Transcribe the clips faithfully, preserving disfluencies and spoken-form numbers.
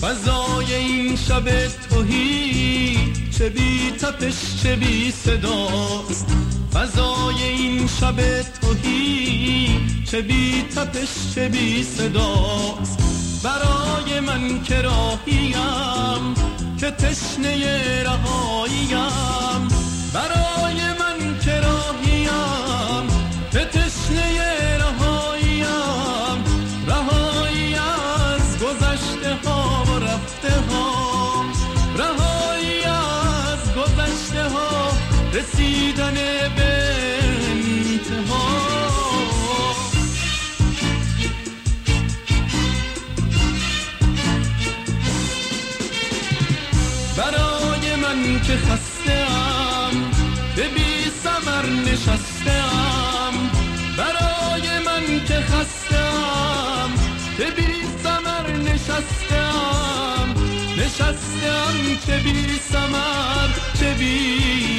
فضای این شب تهی چه بی تپش چه بی صداست، فضای این شب تهی چه بی تپش چه بی صداست. برای من که راهیم که تشنه رهاییم، برای من که راهیم که تشنه رهاییم، رهایی از گذشته ها و رفته ها، رهایی از گذشته ها، رسیدن به انتها. برای من که خسته‌ام به بی ثمر نشسته‌ام، برای من که خسته‌ام به بی ثمر نشسته‌ام، نشسته‌ام چه بی ثمر چه بی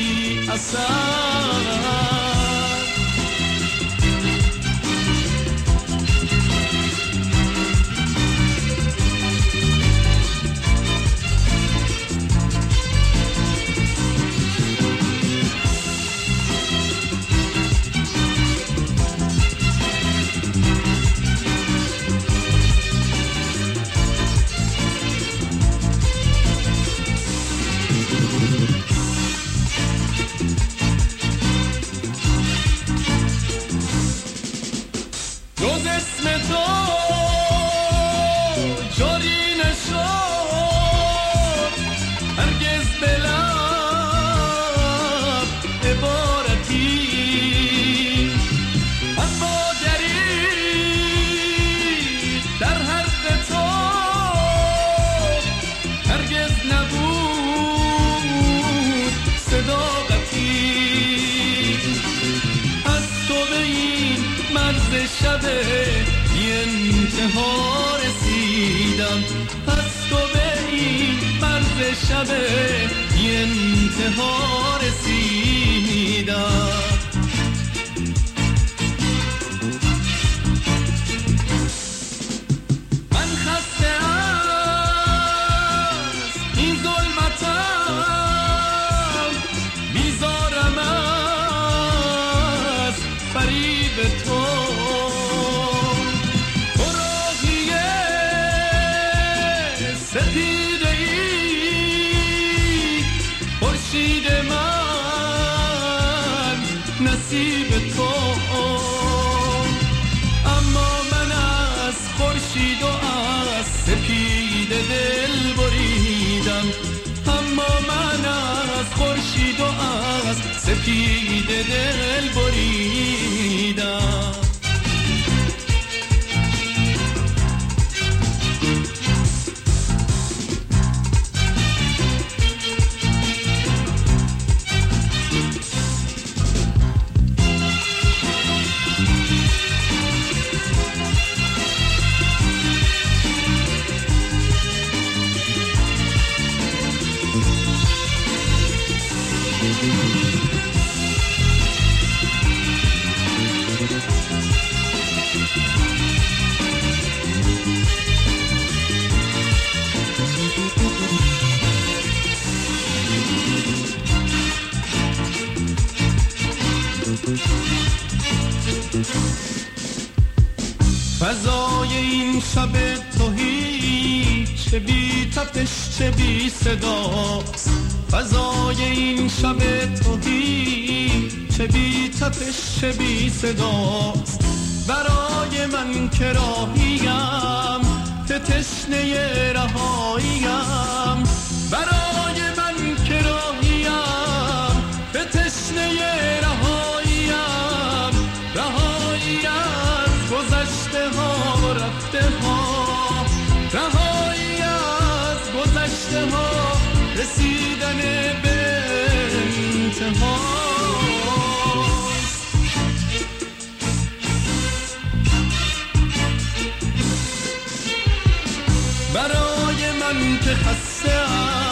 اثر. جز اسم تو جاری نشد هرگز به لب عبارتی، اما گری در حد تو هرگز نبود صداقتی. از تو به این مرز شب بی انتها رسیدم، از تو به این مرز شب بی انتها رسیدم. من خسته از این ظلمتم، بیزارم از فریب تو، سپیده ای خورشید من نصیب تو، اما من از خورشید و از سپیده دل بریدم، اما من از خورشید و از سپیده دل بریدم. فضای این شب تهی چه بی تپش چه بی صداست، فضای این شب تهی چه بی تپش چه بی صداست. برای من که راهیم که تشنه رهاییم، برای من که راهیم که تشنه رهاییم، رهایی از گذشته ها و رفته ها، رهایی از گذشته ها، رسیدن به انتها. برای من که خسته‌ام